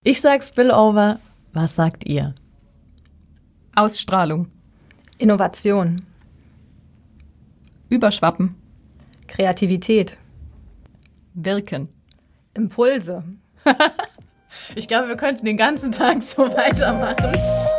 Ich sag Spillover. Was sagt ihr? Ausstrahlung. Innovation. Überschwappen. Kreativität. Wirken. Impulse. Ich glaube, wir könnten den ganzen Tag so weitermachen.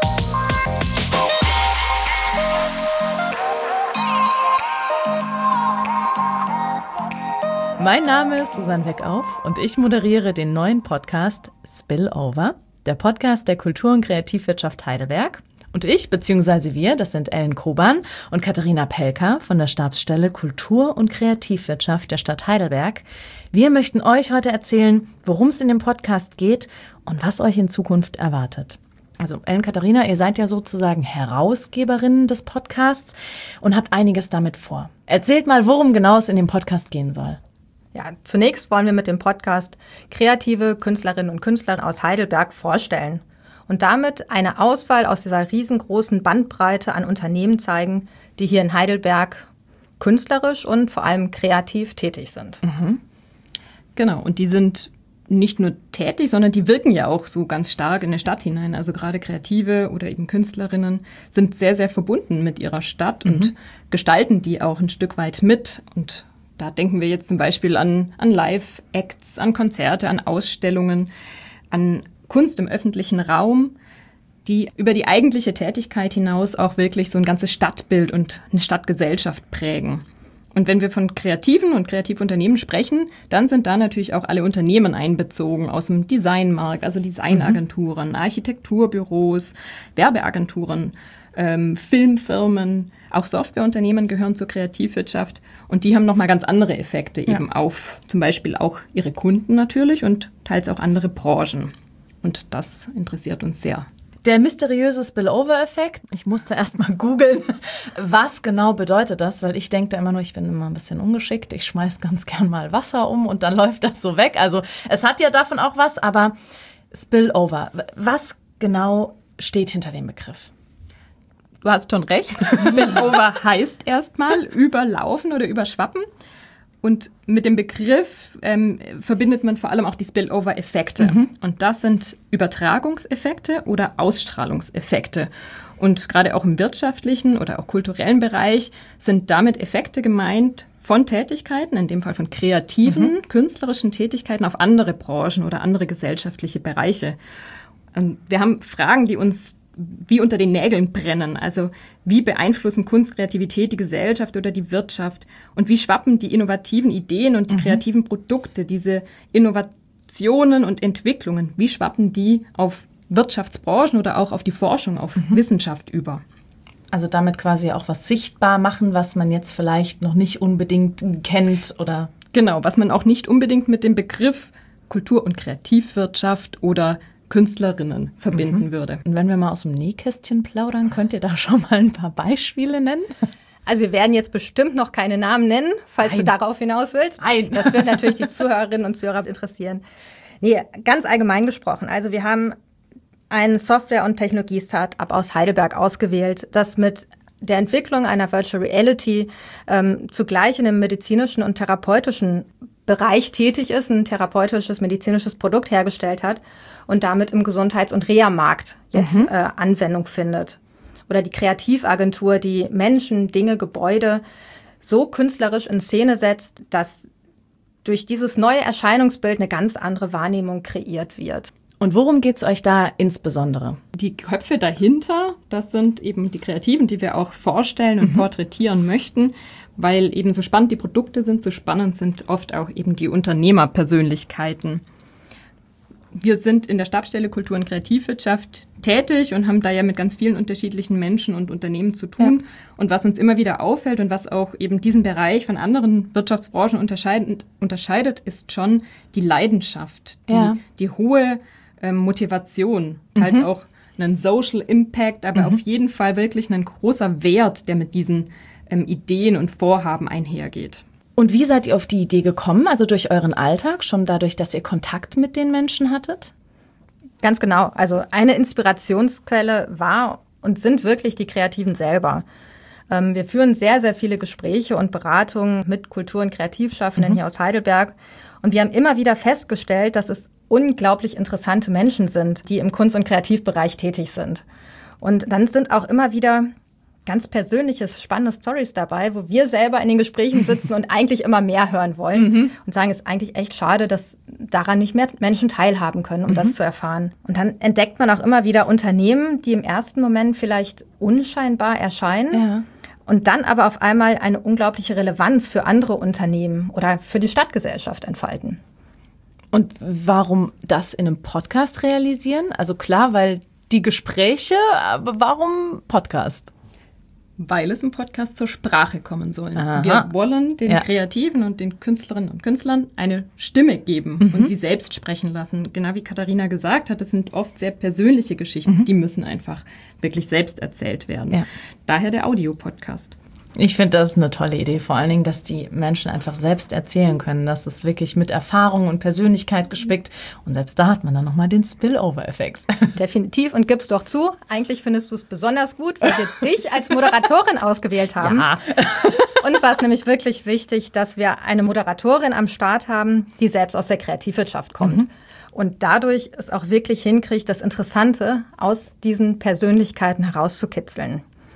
Mein Name ist Susanne Weckauf und ich moderiere den neuen Podcast Spillover, der Podcast der Kultur- und Kreativwirtschaft Heidelberg. Und ich, beziehungsweise wir, das sind Ellen Koban und Katharina Pelker von der Stabsstelle Kultur- und Kreativwirtschaft der Stadt Heidelberg. Wir möchten euch heute erzählen, worum es in dem Podcast geht und was euch in Zukunft erwartet. Also Ellen, Katharina, ihr seid ja sozusagen Herausgeberinnen des Podcasts und habt einiges damit vor. Erzählt mal, worum genau es in dem Podcast gehen soll. Ja, zunächst wollen wir mit dem Podcast kreative Künstlerinnen und Künstler aus Heidelberg vorstellen und damit eine Auswahl aus dieser riesengroßen Bandbreite an Unternehmen zeigen, die hier in Heidelberg künstlerisch und vor allem kreativ tätig sind. Genau, und die sind nicht nur tätig, sondern die wirken ja auch so ganz stark in der Stadt hinein. Also gerade Kreative oder eben Künstlerinnen sind sehr, sehr verbunden mit ihrer Stadt und gestalten die auch ein Stück weit mit. Und da denken wir jetzt zum Beispiel an Live-Acts, an Konzerte, an Ausstellungen, an Kunst im öffentlichen Raum, die über die eigentliche Tätigkeit hinaus auch wirklich so ein ganzes Stadtbild und eine Stadtgesellschaft prägen. Und wenn wir von Kreativen und Kreativunternehmen sprechen, dann sind da natürlich auch alle Unternehmen einbezogen aus dem Designmarkt, also Designagenturen, Architekturbüros, Werbeagenturen, Filmfirmen, auch Softwareunternehmen gehören zur Kreativwirtschaft und die haben nochmal ganz andere Effekte eben auf zum Beispiel auch ihre Kunden natürlich und teils auch andere Branchen. Und das interessiert uns sehr. Der mysteriöse Spillover-Effekt. Ich musste erst mal googeln, was genau bedeutet das, weil ich denke da immer nur, ich bin immer ein bisschen ungeschickt. Ich schmeiß ganz gern mal Wasser um und dann läuft das so weg. Also es hat ja davon auch was, aber Spillover, was genau steht hinter dem Begriff? Du hast schon recht. Spillover heißt erstmal überlaufen oder überschwappen. Und mit dem Begriff verbindet man vor allem auch die Spillover-Effekte. Und das sind Übertragungseffekte oder Ausstrahlungseffekte. Und gerade auch im wirtschaftlichen oder auch kulturellen Bereich sind damit Effekte gemeint von Tätigkeiten, in dem Fall von kreativen, künstlerischen Tätigkeiten auf andere Branchen oder andere gesellschaftliche Bereiche. Und wir haben Fragen, die uns wie unter den Nägeln brennen. Also wie beeinflussen Kunst, Kreativität die Gesellschaft oder die Wirtschaft? Und wie schwappen die innovativen Ideen und die kreativen Produkte, diese Innovationen und Entwicklungen, wie schwappen die auf Wirtschaftsbranchen oder auch auf die Forschung, auf Wissenschaft über? Also damit quasi auch was sichtbar machen, was man jetzt vielleicht noch nicht unbedingt kennt oder... Genau, was man auch nicht unbedingt mit dem Begriff Kultur- und Kreativwirtschaft oder Künstlerinnen verbinden würde. Und wenn wir mal aus dem Nähkästchen plaudern, könnt ihr da schon mal ein paar Beispiele nennen? Also wir werden jetzt bestimmt noch keine Namen nennen, falls du darauf hinaus willst. Nein. Das wird natürlich die Zuhörerinnen und Zuhörer interessieren. Nee, ganz allgemein gesprochen. Also wir haben ein Software- und Technologie-Startup aus Heidelberg ausgewählt, das mit der Entwicklung einer Virtual Reality zugleich in einem medizinischen und therapeutischen Bereich tätig ist, ein therapeutisches, medizinisches Produkt hergestellt hat und damit im Gesundheits- und Reha-Markt jetzt Anwendung findet. Oder die Kreativagentur, die Menschen, Dinge, Gebäude so künstlerisch in Szene setzt, dass durch dieses neue Erscheinungsbild eine ganz andere Wahrnehmung kreiert wird. Und worum geht's euch da insbesondere? Die Köpfe dahinter, das sind eben die Kreativen, die wir auch vorstellen und porträtieren möchten, weil eben so spannend die Produkte sind, so spannend sind oft auch eben die Unternehmerpersönlichkeiten. Wir sind in der Stabsstelle Kultur- und Kreativwirtschaft tätig und haben da ja mit ganz vielen unterschiedlichen Menschen und Unternehmen zu tun. Ja. Und was uns immer wieder auffällt und was auch eben diesen Bereich von anderen Wirtschaftsbranchen unterscheidet, ist schon die Leidenschaft, die hohe Motivation, halt auch einen Social Impact, aber auf jeden Fall wirklich ein großer Wert, der mit diesen Ideen und Vorhaben einhergeht. Und wie seid ihr auf die Idee gekommen? Also durch euren Alltag, schon dadurch, dass ihr Kontakt mit den Menschen hattet? Ganz genau. Also eine Inspirationsquelle war und sind wirklich die Kreativen selber. Wir führen sehr, sehr viele Gespräche und Beratungen mit Kultur- und Kreativschaffenden hier aus Heidelberg. Und wir haben immer wieder festgestellt, dass es unglaublich interessante Menschen sind, die im Kunst- und Kreativbereich tätig sind. Und dann sind auch immer wieder ganz persönliche, spannende Storys dabei, wo wir selber in den Gesprächen sitzen und eigentlich immer mehr hören wollen und sagen, es ist eigentlich echt schade, dass daran nicht mehr Menschen teilhaben können, um das zu erfahren. Und dann entdeckt man auch immer wieder Unternehmen, die im ersten Moment vielleicht unscheinbar erscheinen und dann aber auf einmal eine unglaubliche Relevanz für andere Unternehmen oder für die Stadtgesellschaft entfalten. Und warum das in einem Podcast realisieren? Also klar, weil die Gespräche, aber warum Podcast? Weil es im Podcast zur Sprache kommen soll. Aha. Wir wollen den Kreativen und den Künstlerinnen und Künstlern eine Stimme geben und sie selbst sprechen lassen. Genau wie Katharina gesagt hat, es sind oft sehr persönliche Geschichten, die müssen einfach wirklich selbst erzählt werden. Ja. Daher der Audio-Podcast. Ich finde das eine tolle Idee, vor allen Dingen, dass die Menschen einfach selbst erzählen können. Das ist wirklich mit Erfahrung und Persönlichkeit gespickt. Und selbst da hat man dann nochmal den Spillover-Effekt. Definitiv. Und gib's doch zu, eigentlich findest du es besonders gut, weil wir dich als Moderatorin ausgewählt haben. Ja. Uns war es nämlich wirklich wichtig, dass wir eine Moderatorin am Start haben, die selbst aus der Kreativwirtschaft kommt. Und dadurch es auch wirklich hinkriegt, das Interessante aus diesen Persönlichkeiten herauszukitzeln.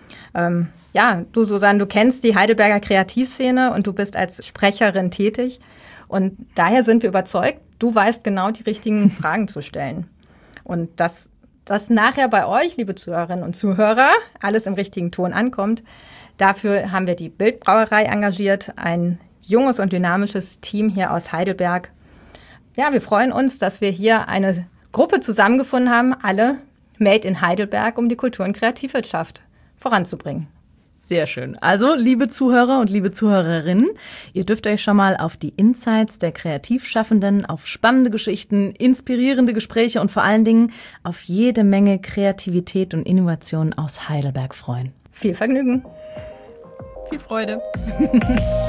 Ja, du Susanne, du kennst die Heidelberger Kreativszene und du bist als Sprecherin tätig. Und daher sind wir überzeugt, du weißt genau die richtigen Fragen zu stellen. Und dass das nachher bei euch, liebe Zuhörerinnen und Zuhörer, alles im richtigen Ton ankommt, dafür haben wir die Bildbrauerei engagiert, ein junges und dynamisches Team hier aus Heidelberg. Ja, wir freuen uns, dass wir hier eine Gruppe zusammengefunden haben, alle made in Heidelberg, um die Kultur- und Kreativwirtschaft voranzubringen. Sehr schön. Also, liebe Zuhörer und liebe Zuhörerinnen, ihr dürft euch schon mal auf die Insights der Kreativschaffenden, auf spannende Geschichten, inspirierende Gespräche und vor allen Dingen auf jede Menge Kreativität und Innovation aus Heidelberg freuen. Viel Vergnügen. Viel Freude.